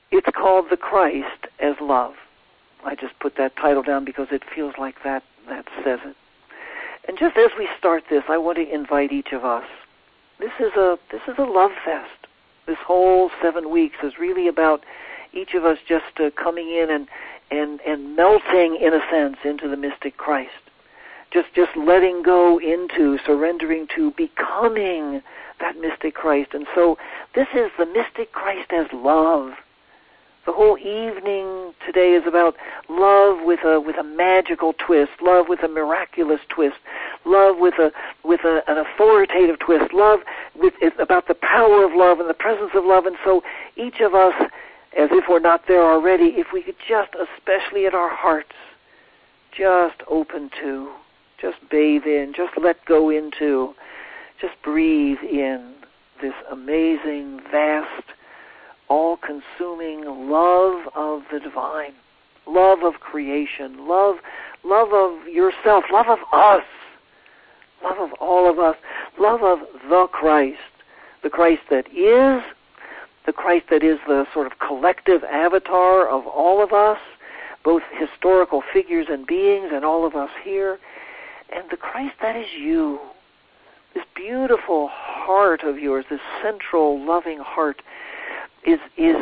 It's called The Christ as Love. I just put that title down because it feels like that says it. And just as we start this, I want to invite each of us. This is a love fest. This whole 7 weeks is really about each of us just coming in and melting, in a sense, into the mystic Christ. Just letting go into, surrendering to, becoming that mystic Christ. And so this is the mystic Christ as love. The whole evening today is about love with a magical twist, love with a miraculous twist, love with an authoritative twist, love it's about the power of love and the presence of love. And so each of us, as if we're not there already, if we could just, especially in our hearts, just open to, just bathe in, just let go into, just breathe in this amazing, vast, all-consuming love of the divine, love of creation, love of yourself, love of us, love of all of us, love of the Christ that is, the Christ that is the sort of collective avatar of all of us, both historical figures and beings and all of us here, and the Christ that is you, this beautiful heart of yours, this central loving heart, is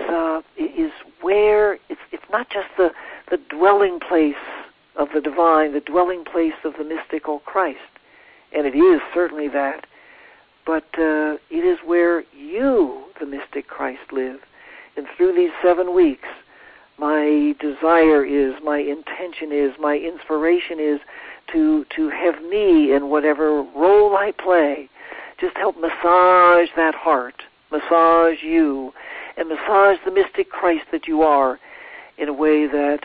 where it's not just the dwelling place of the divine, the dwelling place of the mystical Christ, and it is certainly that, but it is where you, the mystic Christ, live. And through these 7 weeks, my desire is, my intention is, my inspiration is to have me, in whatever role I play, just help massage that heart, massage you, and massage the mystic Christ that you are in a way that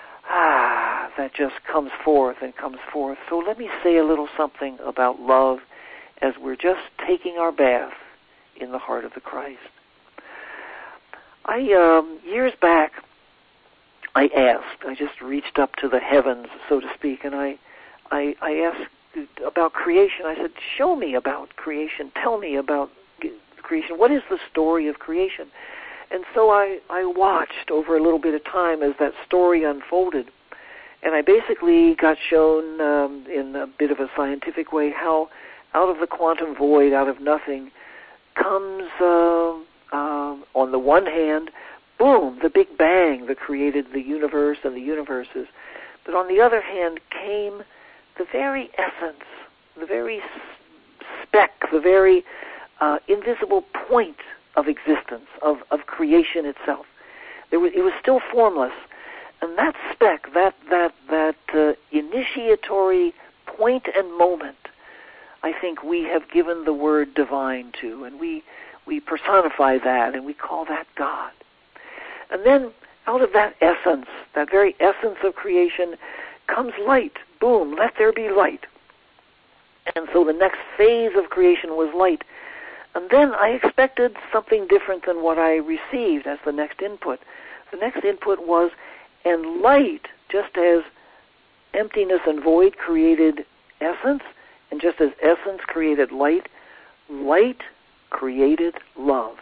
just comes forth and comes forth. So let me say a little something about love as we're just taking our bath in the heart of the Christ. Years back, I just reached up to the heavens, so to speak, and I asked about creation. I said, show me about creation. Tell me about creation. What is the story of creation? And so I watched over a little bit of time as that story unfolded, and I basically got shown in a bit of a scientific way how out of the quantum void, out of nothing, comes, on the one hand, boom, the Big Bang that created the universe and the universes. But on the other hand came the very essence, the very speck, the very invisible point of existence, of creation itself. It was still formless. And that speck, that initiatory point and moment, I think we have given the word divine to, and we personify that, and we call that God. And then out of that essence, that very essence of creation, comes light. Boom, let there be light. And so the next phase of creation was light. And then I expected something different than what I received as the next input. The next input was, and light, just as emptiness and void created essence, and just as essence created light, light created love.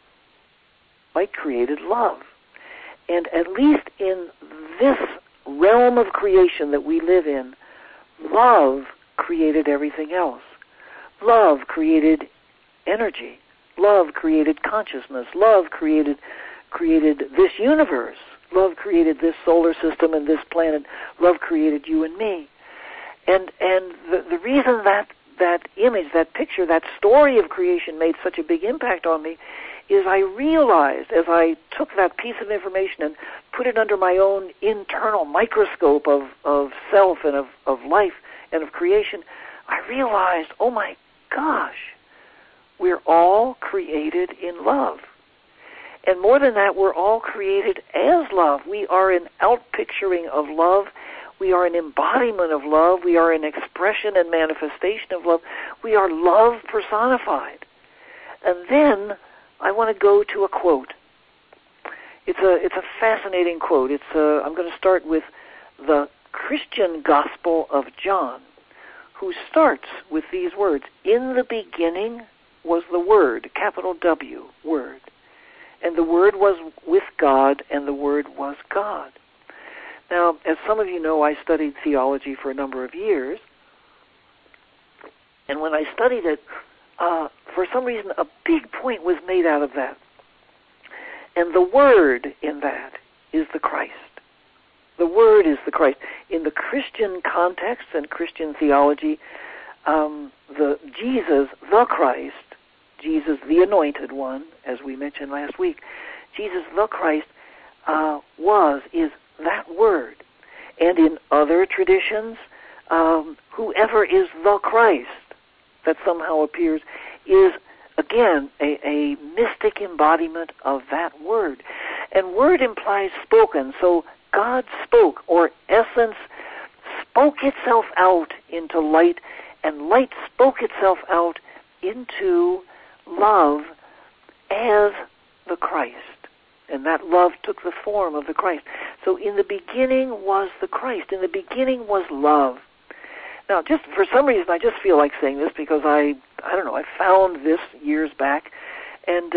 Light created love. And at least in this realm of creation that we live in, love created everything else. Love created energy. Love created consciousness. Love created this universe. Love created this solar system and this planet. Love created you and me. And the reason that image, that picture, that story of creation made such a big impact on me is I realized, as I took that piece of information and put it under my own internal microscope of self and of life and of creation, I realized, oh my gosh, we're all created in love. And more than that, we're all created as love. We are an outpicturing of love. We are an embodiment of love. We are an expression and manifestation of love. We are love personified. And then I want to go to a quote. It's a fascinating quote. I'm going to start with the Christian Gospel of John, who starts with these words, "In the beginning was the Word," capital W, Word. And the Word was with God, and the Word was God. Now, as some of you know, I studied theology for a number of years. And when I studied it, for some reason, a big point was made out of that. And the Word in that is the Christ. The Word is the Christ. In the Christian context and Christian theology, the Jesus, the Christ, Jesus, the Anointed One, as we mentioned last week, Jesus, the Christ, is that Word. And in other traditions, whoever is the Christ that somehow appears is, again, a mystic embodiment of that Word. And Word implies spoken, so God spoke, or essence spoke itself out into light, and light spoke itself out into love as the Christ. And that love took the form of the Christ. So in the beginning was the Christ. In the beginning was love. Now, just for some reason, I just feel like saying this because I don't know, I found this years back. And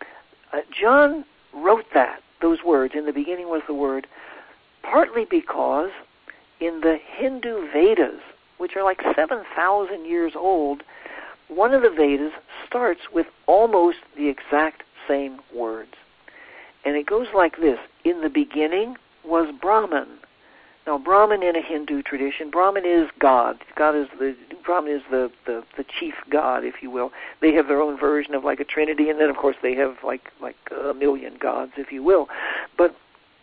John wrote those words, in the beginning was the Word, partly because in the Hindu Vedas, which are like 7,000 years old, one of the Vedas starts with almost the exact same words. And it goes like this: in the beginning was Brahman. Now, Brahman in a Hindu tradition, Brahman is God. Brahman is the chief God, if you will. They have their own version of like a trinity, and then of course they have like a million gods, if you will. But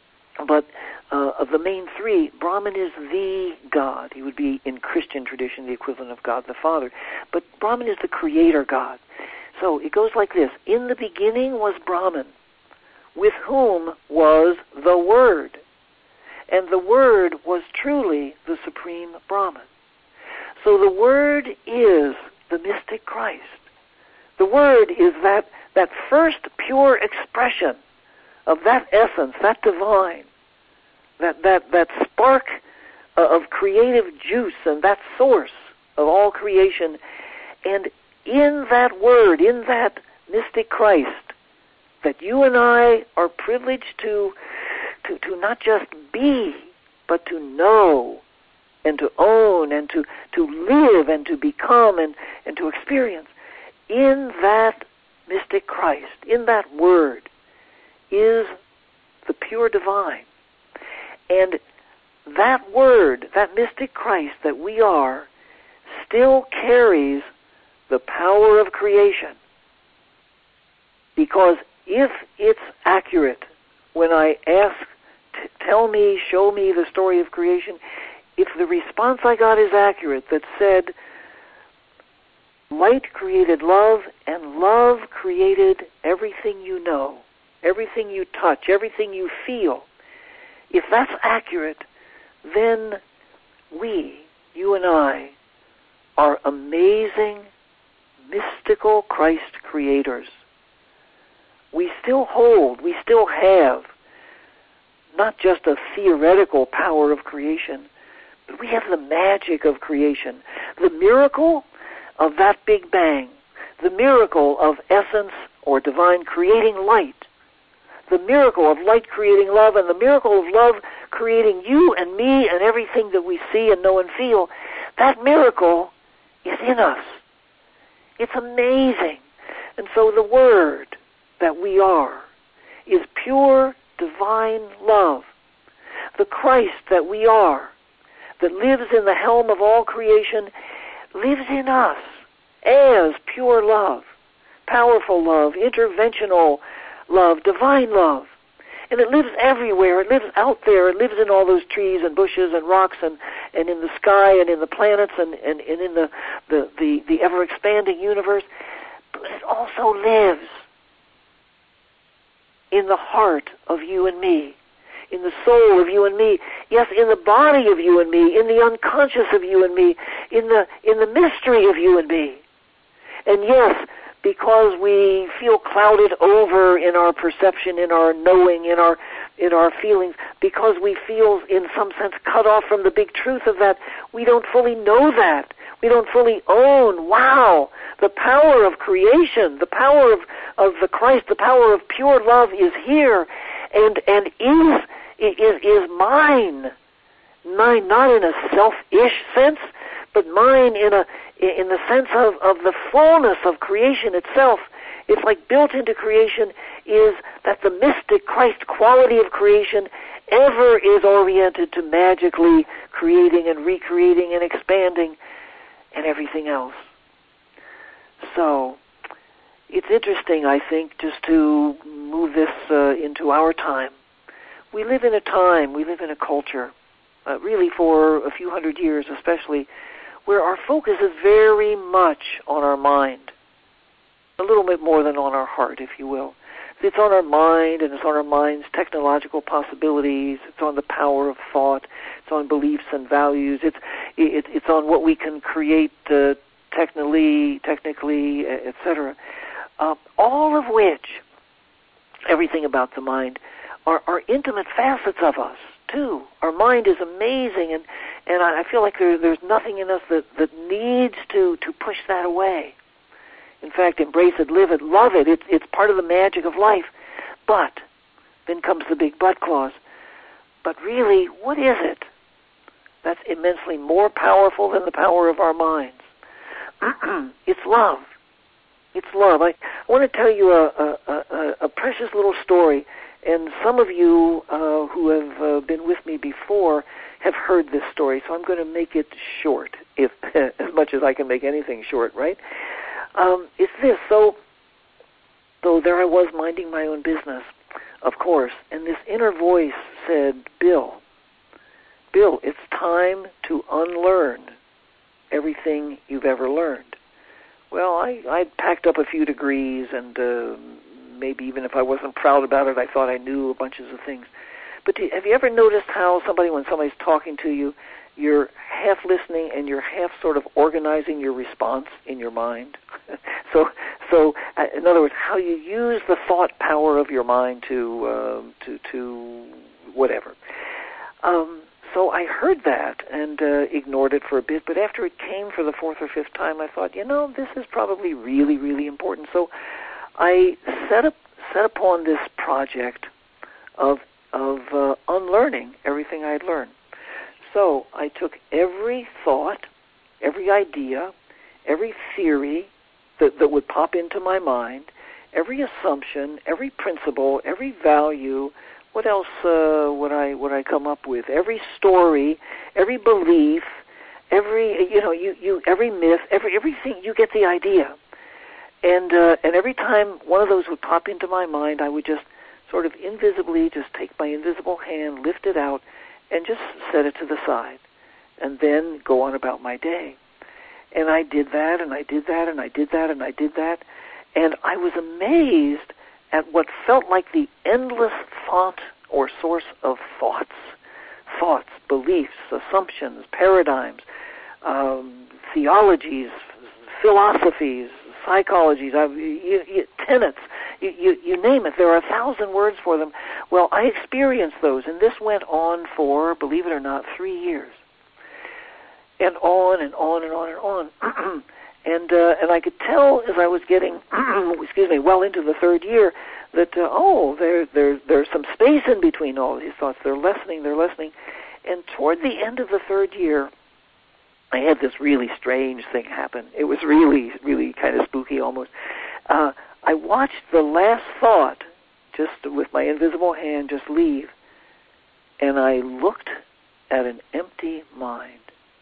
of the main three, Brahman is the God. He would be, in Christian tradition, the equivalent of God the Father. But Brahman is the creator God. So it goes like this: in the beginning was Brahman, with whom was the Word. And the Word was truly the supreme Brahman. So the Word is the mystic Christ. The Word is that first pure expression of that essence, that divine, that spark of creative juice and that source of all creation. And in that Word, in that mystic Christ, that you and I are privileged to not just be, but to know and to own and to live and to become and to experience. In that mystic Christ, in that Word, is the pure divine. And that Word, that mystic Christ that we are, still carries the power of creation. Because if it's accurate, when I ask, tell me, show me the story of creation, if the response I got is accurate, that said, light created love, and love created everything you know, everything you touch, everything you feel, if that's accurate, then we, you and I, are amazing, mystical Christ creators. We still hold, we still have, not just a theoretical power of creation, but we have the magic of creation, the miracle of that Big Bang, the miracle of essence or divine creating light, the miracle of light creating love, and the miracle of love creating you and me and everything that we see and know and feel. That miracle is in us. It's amazing. And so the Word that we are is pure divine love. The Christ that we are, that lives in the helm of all creation, lives in us as pure love, powerful love, interventional love, divine love. And it lives everywhere. It lives out there. It lives in all those trees and bushes and rocks and in the sky and in the planets and in the ever-expanding universe. But it also lives in the heart of you and me, in the soul of you and me, yes, in the body of you and me, in the unconscious of you and me, in the mystery of you and me. And yes, because we feel clouded over in our perception, in our knowing, in our feelings, because we feel in some sense cut off from the big truth of that, we don't fully know that. We don't fully own, wow, the power of creation, the power of the Christ, the power of pure love is here and is mine. Mine not in a selfish sense, but mine in the sense of the fullness of creation itself. It's like built into creation is that the mystic Christ quality of creation ever is oriented to magically creating and recreating and expanding and everything else. So it's interesting, I think, just to move this into our time. We live in a time, we live in a culture, really for a few hundred years especially, where our focus is very much on our mind, a little bit more than on our heart, if you will. It's on our mind, and it's on our mind's technological possibilities. It's on the power of thought. It's on beliefs and values. It's on what we can create technically, etc. All of which, everything about the mind, are intimate facets of us too. Our mind is amazing, and I feel like there's nothing in us that needs to push that away. In fact, embrace it, live it, love it. It's part of the magic of life. But, then comes the big but clause, but really, what is it that's immensely more powerful than the power of our minds? It's love. It's love. I want to tell you a precious little story, and some of you who have been with me before have heard this story, so I'm going to make it short, if as much as I can make anything short, right? It's this. So there I was minding my own business, of course, and this inner voice said, Bill, it's time to unlearn everything you've ever learned. Well, I'd packed up a few degrees, and maybe even if I wasn't proud about it, I thought I knew a bunch of things. But have you ever noticed how when somebody's talking to you, you're half listening and you're half sort of organizing your response in your mind? So in other words, how you use the thought power of your mind to whatever. So I heard that and ignored it for a bit, but after it came for the fourth or fifth time, I thought, this is probably really, really important. So I set upon this project of unlearning everything I had learned. So I took every thought, every idea, every theory that would pop into my mind, every assumption, every principle, every value. What else would I come up with? Every story, every belief, every every myth, everything. You get the idea. And every time one of those would pop into my mind, I would just sort of invisibly just take my invisible hand, lift it out, and just set it to the side, and then go on about my day. And I did that, and I did that, and I did that, and I did that, and I was amazed at what felt like the endless font or source of thoughts, beliefs, assumptions, paradigms, theologies, philosophies, psychologies, tenets, you name it. There are 1,000 words for them. Well, I experienced those, and this went on for, believe it or not, 3 years. And on and on and on and on. And I could tell as I was getting, well into the third year, that there's some space in between all of these thoughts. They're lessening. And toward the end of the third year, I had this really strange thing happen. It was really, really kind of spooky almost. I watched the last thought, just with my invisible hand, just leave, and I looked at an empty mind.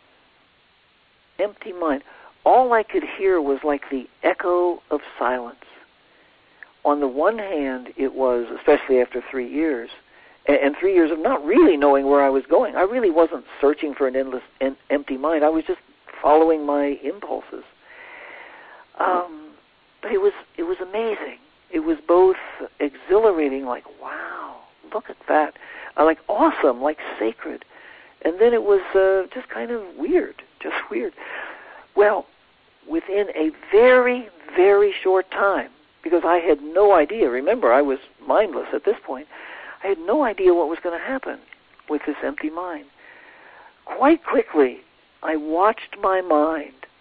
Empty mind. All I could hear was like the echo of silence. On the one hand, it was, especially after 3 years, and 3 years of not really knowing where I was going. I really wasn't searching for an endless, empty mind. I was just following my impulses. But it was amazing. It was both exhilarating, like, wow, look at that, like awesome, like sacred. And then it was just kind of weird. Well, within a very, very short time, because I had no idea, remember, I was mindless at this point, I had no idea what was going to happen with this empty mind. Quite quickly, I watched my mind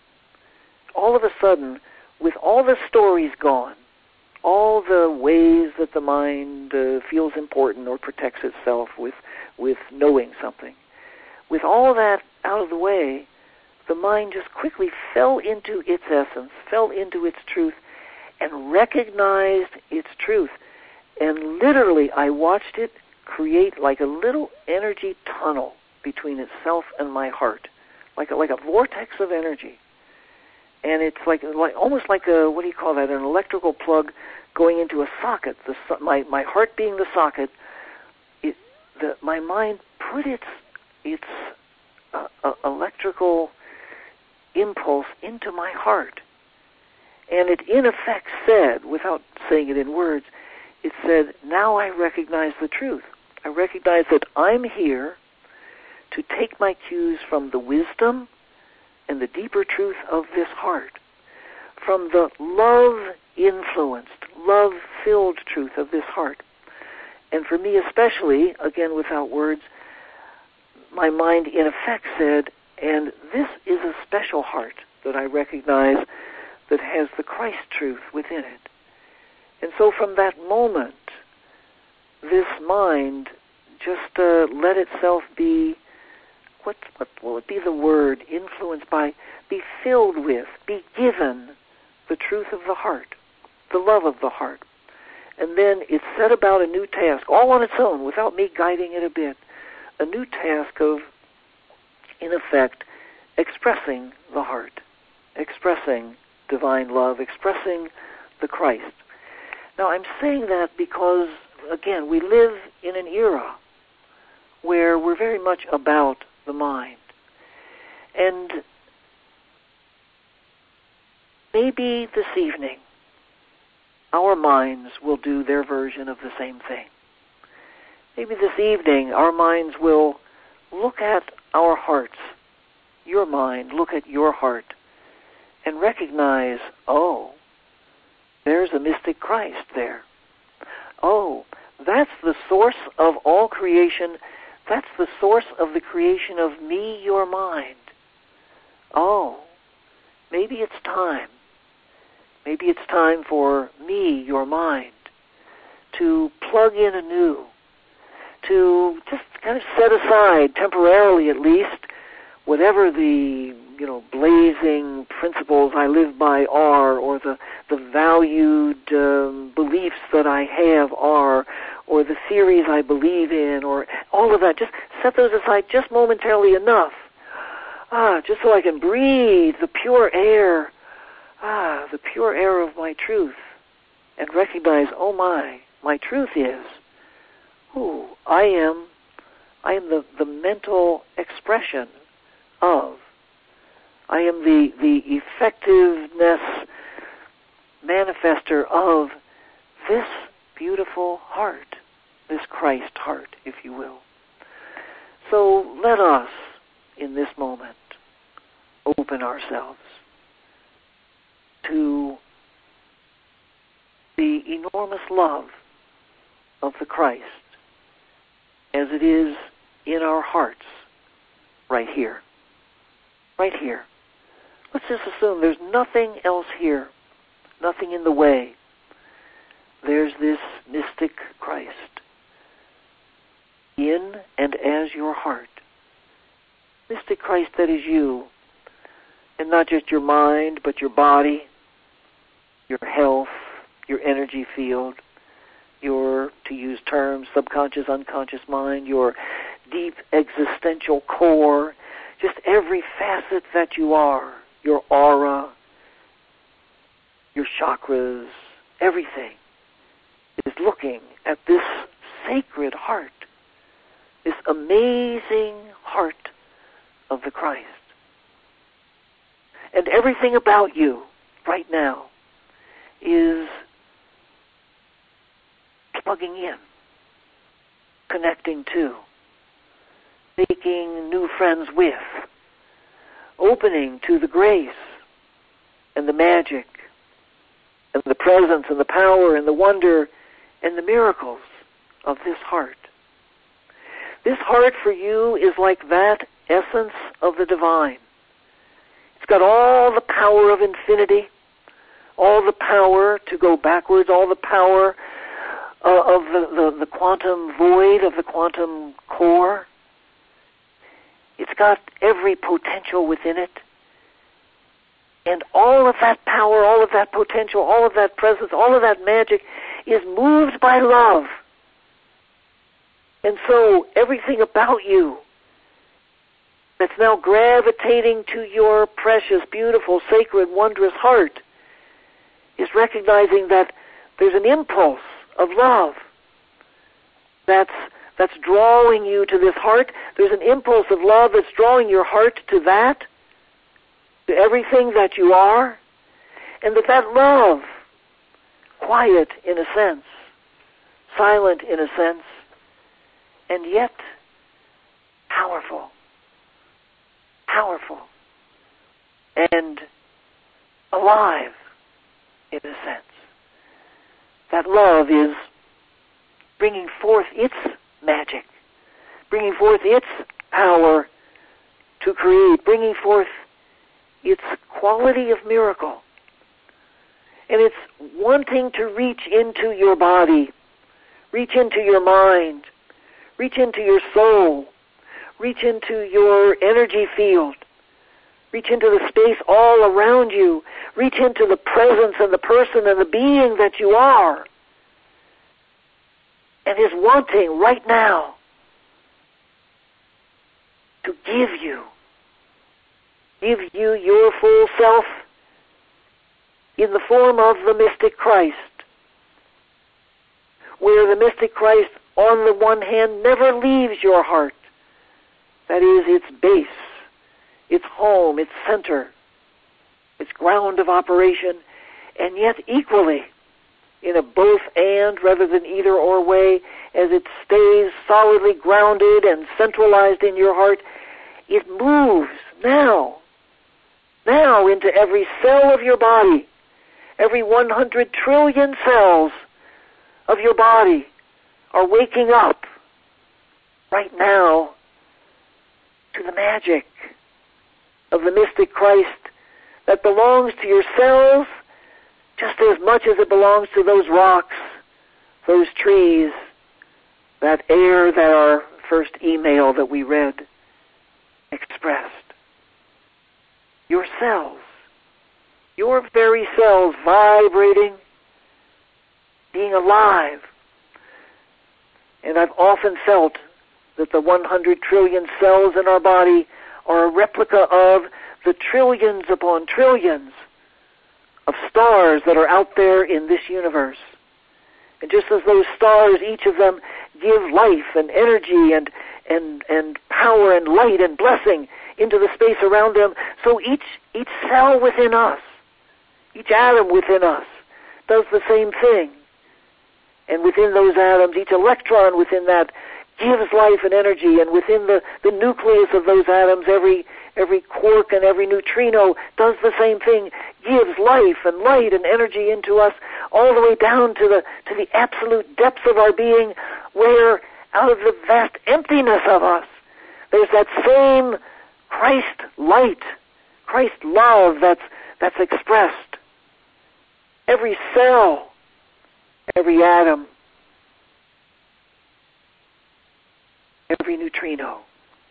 all of a sudden, with all the stories gone, all the ways that the mind feels important or protects itself with knowing something, with all that out of the way, the mind just quickly fell into its essence, fell into its truth, and recognized its truth. And literally, I watched it create like a little energy tunnel between itself and my heart, like a vortex of energy. And it's like almost like a, what do you call that, an electrical plug going into a socket. My heart being the socket, my mind put its electrical impulse into my heart. And it in effect said, without saying it in words, it said, now I recognize the truth. I recognize that I'm here to take my cues from the wisdom and the deeper truth of this heart, from the love-influenced, love-filled truth of this heart. And for me especially, again without words, my mind in effect said, and this is a special heart that I recognize that has the Christ truth within it. And so from that moment, this mind just let itself be, what will it be the word, influenced by, be filled with, be given the truth of the heart, the love of the heart. And then it set about a new task, all on its own, without me guiding it a bit, a new task of, in effect, expressing the heart, expressing divine love, expressing the Christ. Now, I'm saying that because, again, we live in an era where we're very much about the mind. And maybe this evening, our minds will do their version of the same thing. Maybe this evening, our minds will look at our hearts, your mind, look at your heart, and recognize, oh, there's a mystic Christ there. Oh, that's the source of all creation. That's the source of the creation of me, your mind. Oh, maybe it's time. Maybe it's time for me, your mind, to plug in anew, to just kind of set aside, temporarily at least, whatever the blazing principles I live by are, or the valued beliefs that I have are, or the theories I believe in, or all of that. Just set those aside just momentarily enough, just so I can breathe the pure air, the pure air of my truth, and recognize, oh my truth is, I am the mental expression of, I am the effectiveness manifester of this beautiful heart, this Christ heart, if you will. So let us, in this moment, open ourselves to the enormous love of the Christ as it is in our hearts right here. Right here. Let's just assume there's nothing else here, nothing in the way. There's this mystic Christ in and as your heart. Mystic Christ that is you, and not just your mind, but your body, your health, your energy field, your, to use terms, subconscious, unconscious mind, your deep existential core, just every facet that you are, your aura, your chakras, everything is looking at this sacred heart, this amazing heart of the Christ. And everything about you right now is plugging in, connecting to, making new friends with, opening to the grace and the magic and the presence and the power and the wonder and the miracles of this heart. This heart for you is like that essence of the divine. It's got all the power of infinity, all the power to go backwards, all the power of the quantum void, of the quantum core. It's got every potential within it. And all of that power, all of that potential, all of that presence, all of that magic is moved by love. And so everything about you that's now gravitating to your precious, beautiful, sacred, wondrous heart is recognizing that there's an impulse of love that's drawing you to this heart. There's an impulse of love that's drawing your heart to that, to everything that you are, and that love, quiet in a sense, silent in a sense, and yet powerful, and alive in a sense. That love is bringing forth its magic, bringing forth its power to create, bringing forth its quality of miracle. And it's wanting to reach into your body, reach into your mind, reach into your soul, reach into your energy field, reach into the space all around you, reach into the presence and the person and the being that you are, and is wanting right now to give you your full self in the form of the mystic Christ, where the mystic Christ, on the one hand, never leaves your heart. That is its base, its home, its center, its ground of operation, and yet equally, in a both and rather than either or way, as it stays solidly grounded and centralized in your heart, it moves now into every cell of your body. Every 100 trillion cells of your body are waking up right now to the magic of the mystic Christ that belongs to your cells just as much as it belongs to those rocks, those trees, that air that our first email that we read expressed. Your cells, your very cells vibrating, being alive. And I've often felt that the 100 trillion cells in our body are a replica of the trillions upon trillions of stars that are out there in this universe. And just as those stars, each of them give life and energy and power and light and blessing into the space around them, so each cell within us, each atom within us, does the same thing. And within those atoms, each electron within that gives life and energy, and within the nucleus of those atoms, every quark and every neutrino does the same thing, gives life and light and energy into us, all the way down to the absolute depths of our being, where out of the vast emptiness of us, there's that same Christ light, Christ love that's expressed. Every cell, every atom, every neutrino.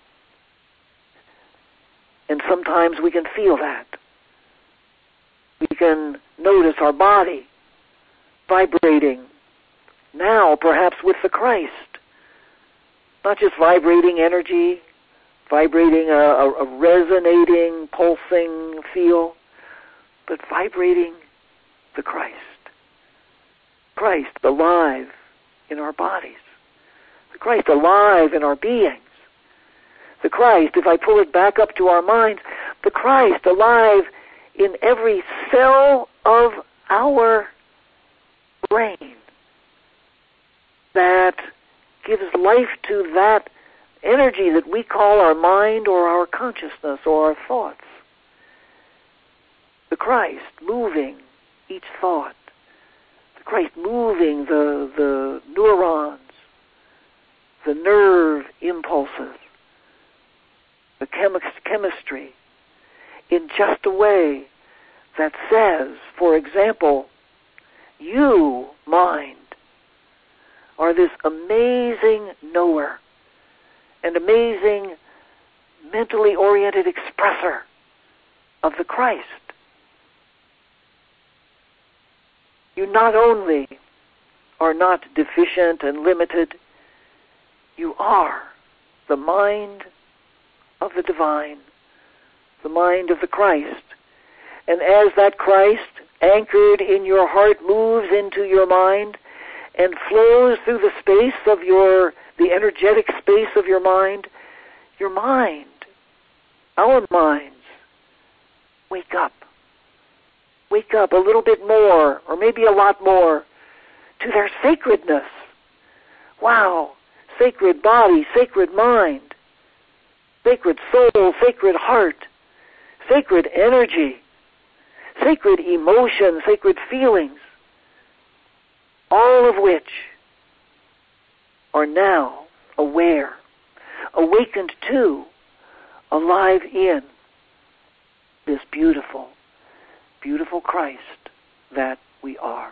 And sometimes we can feel that. We can notice our body vibrating now, perhaps with the Christ. Not just vibrating energy, vibrating a resonating, pulsing feel, but vibrating the Christ. Christ alive in our bodies. The Christ alive in our beings. The Christ, if I pull it back up to our minds, the Christ alive in every cell of our brain that gives life to that energy that we call our mind or our consciousness or our thoughts. The Christ moving each thought. The Christ moving the neurons, the nerve impulses, the chemistry, in just a way that says, for example, you, mind, are this amazing knower and amazing mentally oriented expresser of the Christ. You not only are not deficient and limited, you are the mind of the divine, the mind of the Christ. And as that Christ, anchored in your heart, moves into your mind and flows through the space of the energetic space of your mind, our minds, wake up. Wake up a little bit more, or maybe a lot more, to their sacredness. Wow, sacred body, sacred mind, sacred soul, sacred heart, sacred energy, sacred emotion, sacred feelings, all of which are now aware, awakened to, alive in this beautiful, beautiful Christ that we are.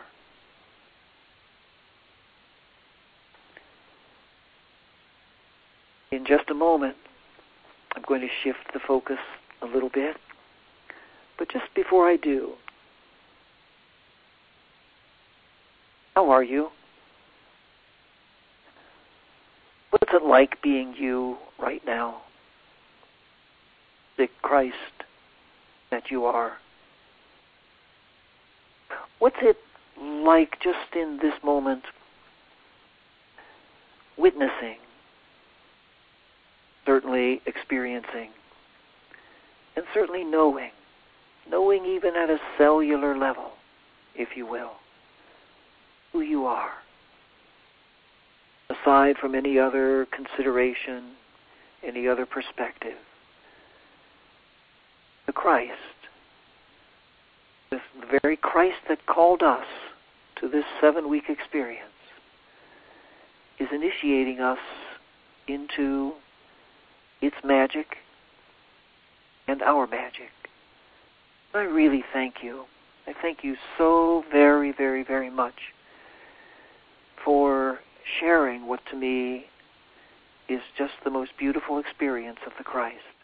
In just a moment, I'm going to shift the focus a little bit. But just before I do, how are you? What's it like being you right now? The Christ that you are. What's it like just in this moment, witnessing, certainly experiencing, and certainly knowing even at a cellular level, if you will, who you are, aside from any other consideration, any other perspective. The Christ, the very Christ that called us to this 7-week experience, is initiating us into its magic and our magic. I really thank you. I thank you so very, very, very much for sharing what to me is just the most beautiful experience of the Christ.